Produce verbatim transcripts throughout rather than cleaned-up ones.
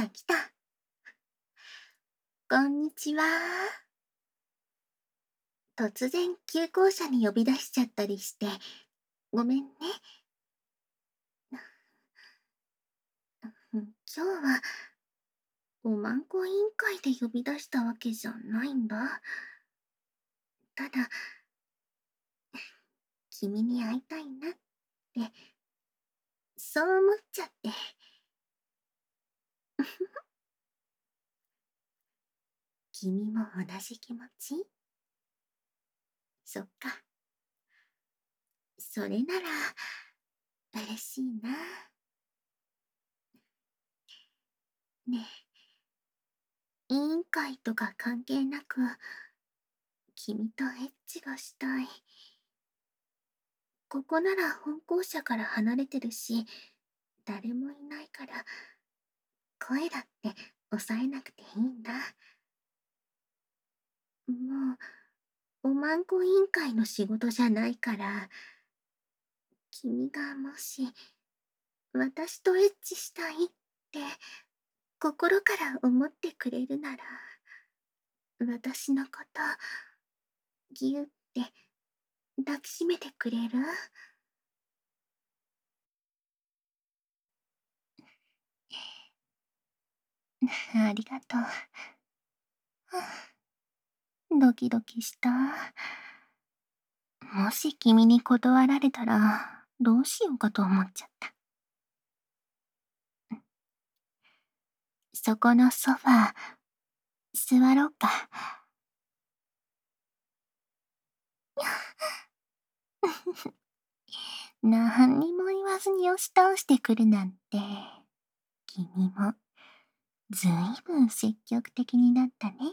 が来た。こんにちは。突然旧校舎に呼び出しちゃったりして、ごめんね。うん、今日は、おまんこ委員会で呼び出したわけじゃないんだ。ただ、君に会いたいなって、そう思っちゃって。君も同じ気持ち？そっか。それなら、嬉しいな。ねえ、委員会とか関係なく、君とエッチがしたい。ここなら本校舎から離れてるし、誰もいないから、声だって抑えなくていいんだ。もう、おまんこ委員会の仕事じゃないから、君がもし、私とエッチしたいって、心から思ってくれるなら、私のこと、ぎゅって抱きしめてくれる？ありがとう。ドキドキした。もし君に断られたら、どうしようかと思っちゃった。そこのソファー、座ろうか。なんにも言わずに押し倒してくるなんて、君も、ずいぶん積極的になったね。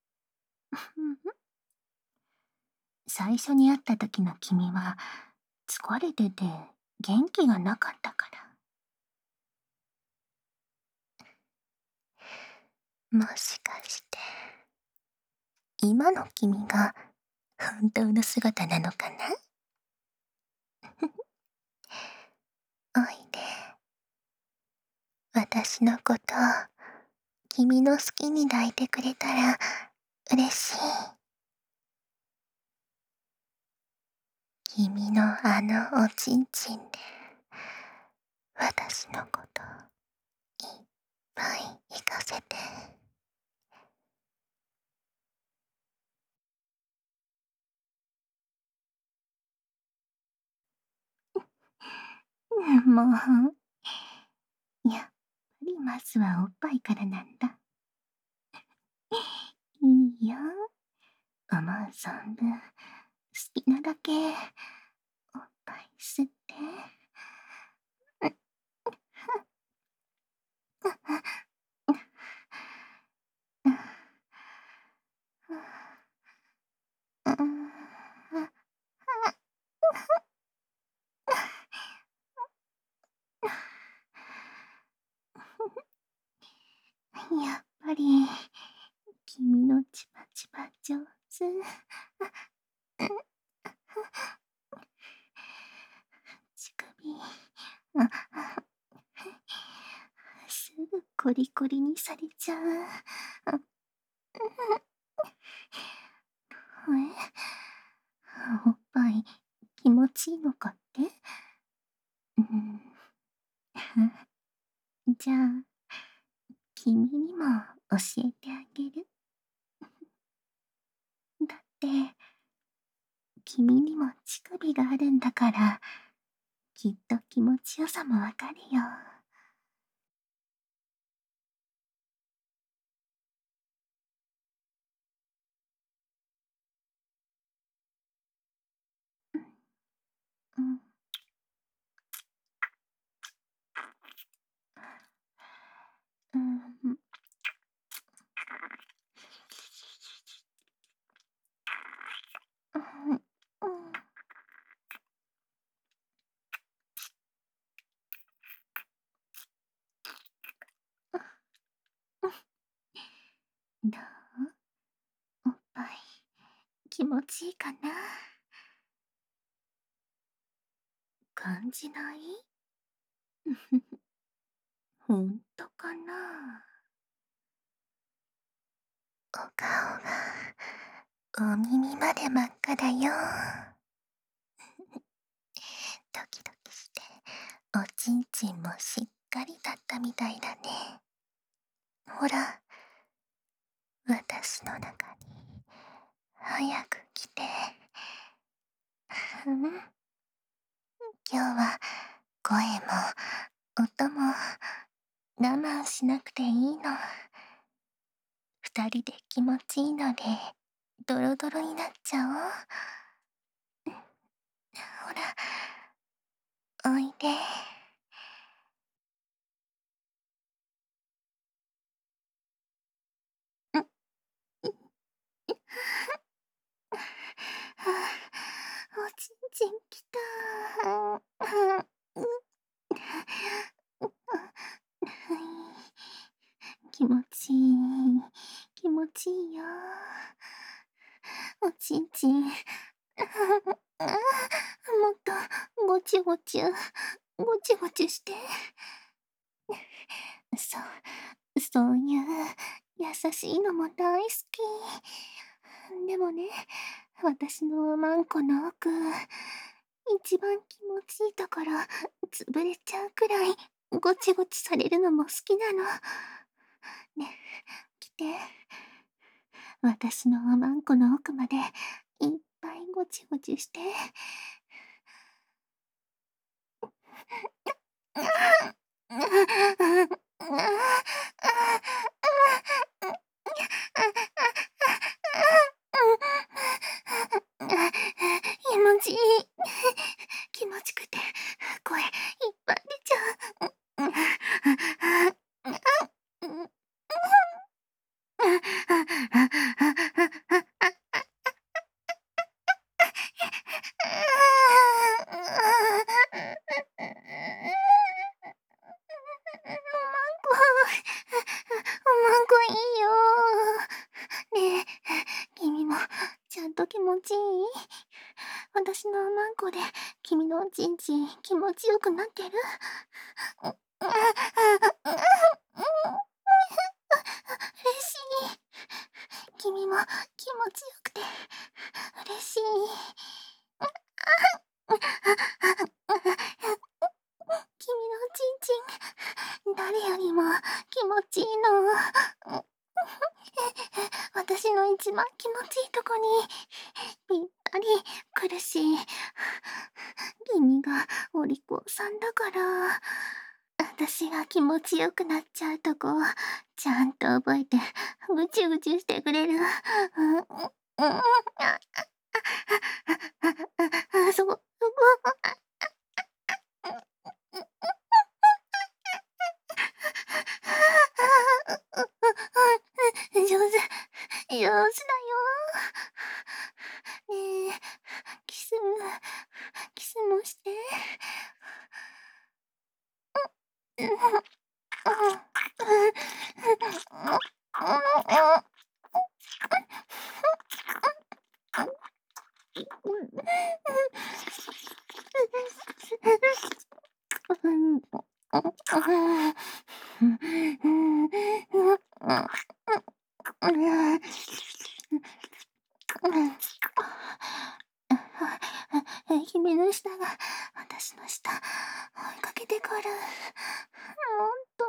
最初に会った時の君は、疲れてて元気がなかったから。もしかして、今の君が本当の姿なのかな？おいで。私のこと、君の好きに抱いてくれたら嬉しい。君のあのおちんちんで、私のこといっぱい行かせて。もう、やっぱりまずはおっぱいからなんだ。いいよ。思う存分、好きなだけ、おっぱい吸って。やっぱり、君のチバチバ上手。乳首、すぐコリコリにされちゃう。え、おっぱい気持ちいいのかって？うん、じゃあ、君にも教えてあげる。だって、君にも乳首があるんだから、きっと気持ちよさもわかるよ。うん。うん。うん。どう？おっぱい気持ちいいかな？感じない？ほんとかな？ お顔が、お耳まで真っ赤だよ。ドキドキして、おちんちんもしっかり立ったみたいだね。ほら、私の中に、早く来て。うん。今日は、声も、音も、我慢しなくていいの。二人で気持ちいいので、ドロドロになっちゃおう。ほら、おいで。おちんちんきた。気持ちいい、気持ちいいよ。おちんちん、もっとごちゅごちゅ、ごちゅごちゅして。そう、そういう優しいのも大好き。でもね、私のおまんこの奥、一番気持ちいいところ、潰れちゃうくらい、ごちごちされるのも好きなの。ね、来て。私のおまんこの奥まで、いっぱいごちごちして。気持ちいい。気持ちくて、声いっぱい出ちゃう。おまんこ、おまんこいいよ。ねえ、君もちゃんと気持ちいい？私のおまんこで君のおちんちん気持ちよくなってる？嬉しい。君も気持ちよくて嬉しい。君のおちんちん、誰よりも気持ちいいの。私の一番気持ちいいとこにぴったり来るし、君がお利口さんだから、私が気持ちよくなっちゃうとこ、ちゃんと覚えてぐちゅぐちゅしてくれる。うん、うん、あ、そこ、そこ。上手、上手だよ。ねえ、キス、キスもして。君の舌が私の舌追いかけてくる。もっと。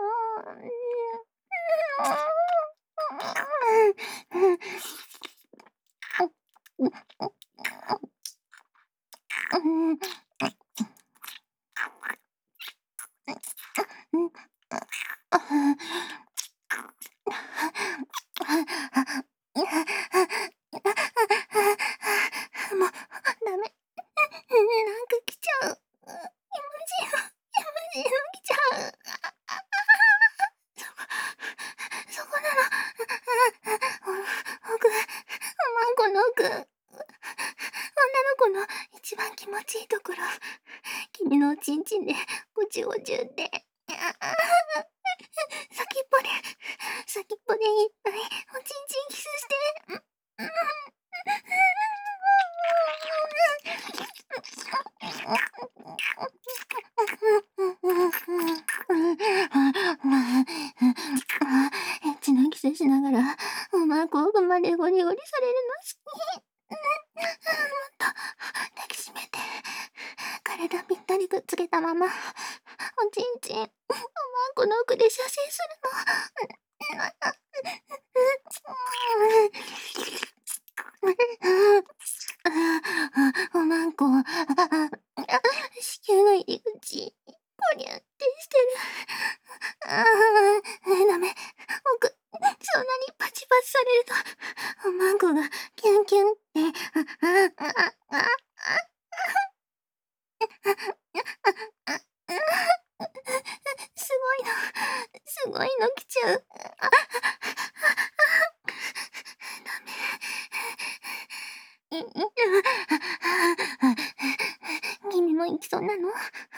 もう、ダメ。なんか来ちゃう。イムジン、イムジン来ちゃう。そこ、そこなの。奥、おまんこの奥。女の子の一番気持ちいいところ。君のおちんちんでごちゅごちゅって。先っぽで、先っぽでいっぱいおちんちんキスして。エッチなキスしながら、おまんこ奥ま奥で射精するの。おまんこ、子宮の入り口、ポニャってしてる。ああ、ダメ。奥、そんなにパチパチされると、おまんこがキュンキュンって、あ、あ、あ、あ、あ、すごいの、すごいの来ちゃう。あ、ダメ。んん君も行きそうなの？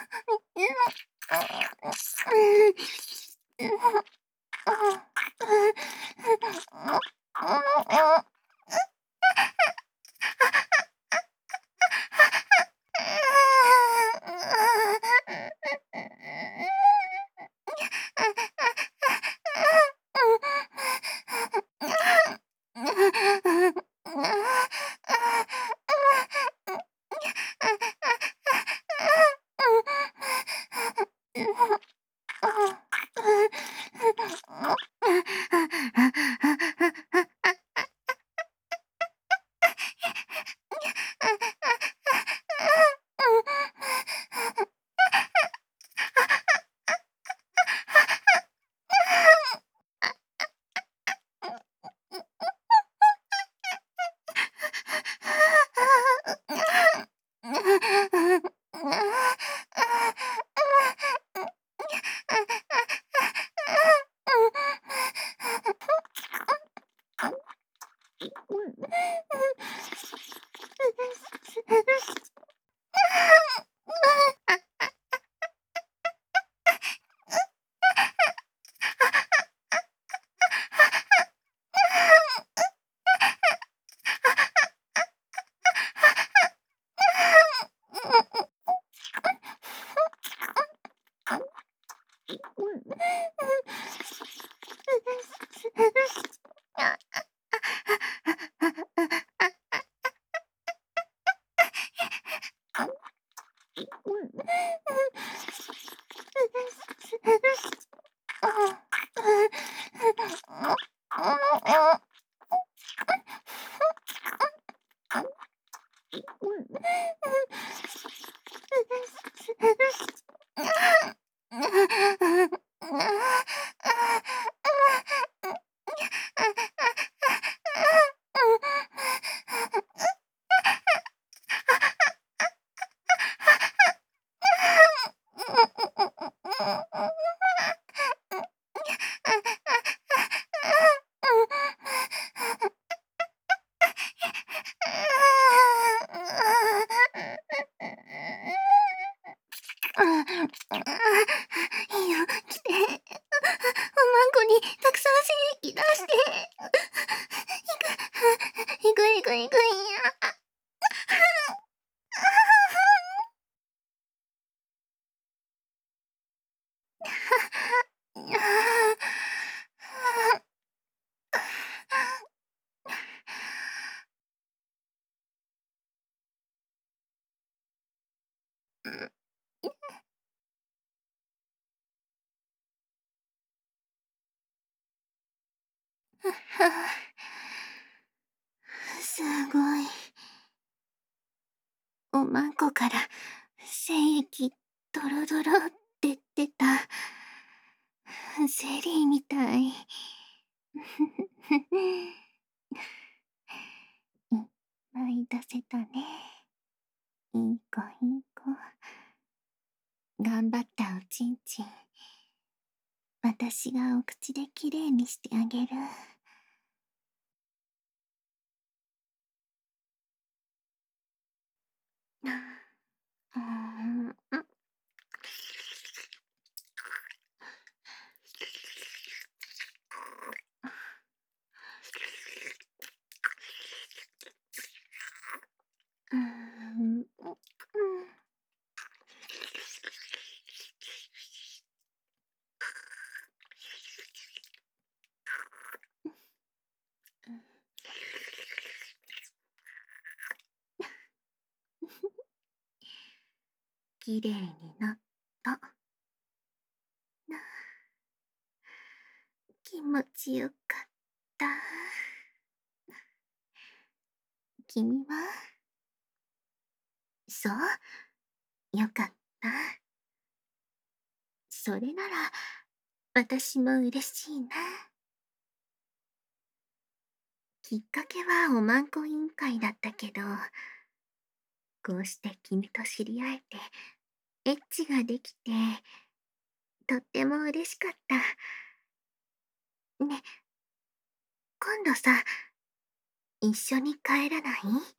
いいよ、来て。おまんこにたくさん精液出して。いく、いくいくいくんや。すごい。おまんこから精液ドロドロって出た。ゼリーみたい。いっぱい出せたね。いい子いい子。頑張ったおちんちん。私がお口できれいにしてあげる。うん、うん、きれいになった。 気持ちよかった。君は？そう、よかった。それなら、私も嬉しいな。きっかけはおまんこ委員会だったけど、こうして君と知り合えて、エッチができて、とっても嬉しかった。ね、今度さ、一緒に帰らない？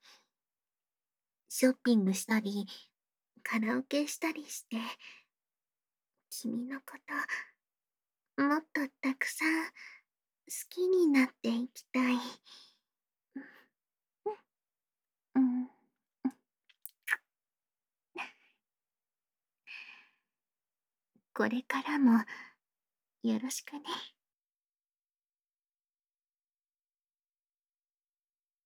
ショッピングしたり、カラオケしたりして、君のこと、もっとたくさん好きになっていきたい。うん、うん、これからもよろしくね。